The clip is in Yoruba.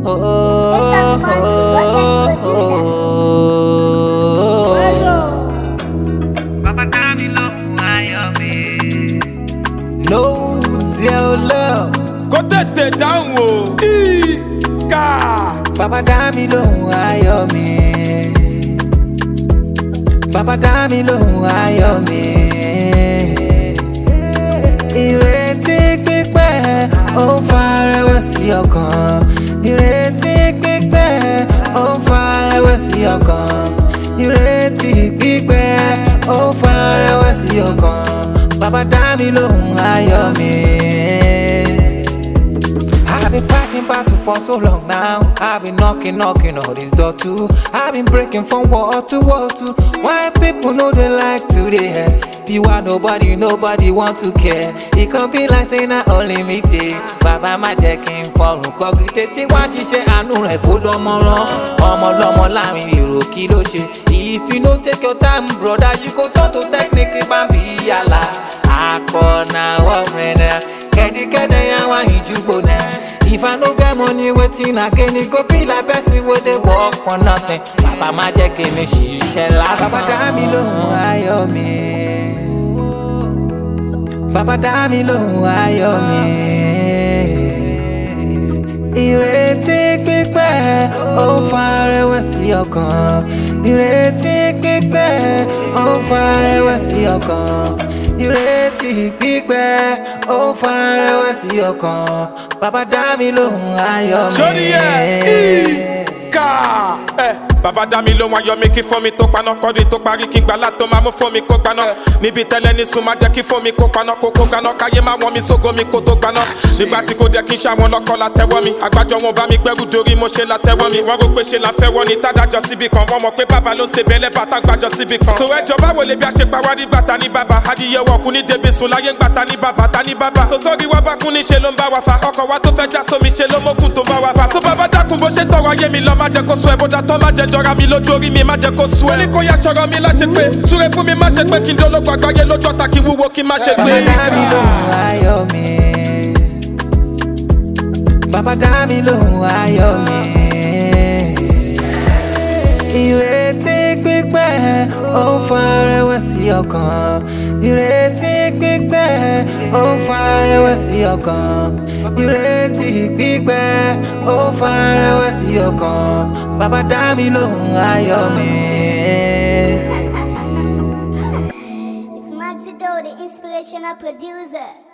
Baba dá mi lóhùn ayọ̀ mi. Lóòdì ọlọ́. Kó tètè dáhùn o. Ìkà. Baba dá mi lóhùn ayọ̀ mi. Baba dá mi lóhùn ayọ̀ mi. Ìrètí pípẹ́ ó ń fa rẹ̀wẹ̀sì ọkàn. Ìrètí pípẹ́ ó ń fa rẹ̀wẹ̀sì ọkàn. Ìrètí pípẹ́ ó ń fa rẹ̀wẹ̀sì ọkàn. Baba dá mi lóhùn ayọ̀ mi. I've been fighting battle for so long now. I've been knocking on this door too. I've been breaking from wall to wall too. Why people know they like to dey? If you are nobody want to care. It can be like saying na only me dey. Baba má jẹ́ kí n fọrùn kọ́gí tètè wá ṣiṣẹ́ àánú rẹ̀ kó dánmọ́rán. Ọmọ lọ́mọ láàrin èrò kí ló ṣe? If you no take your time brother, you go turn to technique bambi yàrá. Àpọ̀nà wọ́mìnà kẹ́díkẹ́dẹ́ yà wá ìjúgbò náà. If I no get money, waiting again, it go be like person where they work for nothing. Baba má jẹ́ kí mi ṣiṣẹ́ lásán. Baba dá mi lóhùn ayọ̀ mi. Baba dá mi lóhùn ayọ̀ mi. Ìrètí pípẹ́ ó ń fa rẹ̀wẹ̀sì ọkàn. Ìrètí pípẹ́ ó ń fa rẹ̀wẹ̀sì ọkàn. Ìrètí pípẹ́ ó ń fa rẹ̀wẹ̀sì ọkàn. Baba dá mi lóhùn ayọ̀ mi. Sórí ẹ̀ ìkà. Baba dá mi lóhùn ayọ̀ mi kí fún mi tó paná kọ́dí tó parí kí n gbà látọ̀ máa mú fún mi kó gbaná. Níbi tẹ́lẹ̀ ní sùn máa jẹ́ kí fún mi kó paná kó gbaná. Káyé máa wọ́n mi sógo mi kó tó gbaná. Nígbà tí kò jẹ́ kí n ṣàwọn lọ́kọ́ la tẹ́wọ́ mi. Àgbájọ wọn bá mi gbẹ́rù dorí mo ṣe la tẹ́wọ́ mi. Wọ́n rò pé ṣe la fẹ́ wọ́n ní tádájọ́ síbi kan. Wọ́n mọ̀ pé bàbá ló ń ṣe bẹ́lẹ̀ bàtà gbàjọ síbi kan. So ẹjọ́ báwo lè bí a ṣe pa wá nígbà ta ní bàbá. Adìyẹ wọ̀ kú ní débi sùn láyé ńgbà ta ní bàbá ta ní bàbá. Sòtórí wá bá kún ní ṣe ló ń bá wa fa. Ọkọ̀ wa tó fẹ́ já sómi ṣe ló mókun tó bá wa fa. So bàbá dákun bó ṣe tọrọ ayé mi lọ má jẹ́ kó sú ẹ. Bó dàtọ́ má jẹ́ jọra mi lójú orí mi má jẹ́ kó sú ẹ. Ó ní kó yá ṣọ̀rọ̀ mi láṣẹ pé súre fún mi má ṣe pé kí n dológo àgbáyé lójú ọ̀tá kí n wúwo kí n má ṣe gbé. Baba dá mi lóhùn ayọ̀ mi. Baba dá mi lóhùn ayọ̀ mi. Ìrètí pípẹ́ ó ń fa rẹ̀wẹ̀sì ọkàn. Ìrètí pípẹ́ ó ń fa rẹ̀wẹ̀sì ọkàn. Ìrètí pípẹ́ ó ń fa rẹ̀wẹ̀sì ọkàn. Baba dá mi lóhùn ayọ̀ mi. It's Maxido, the inspirational producer.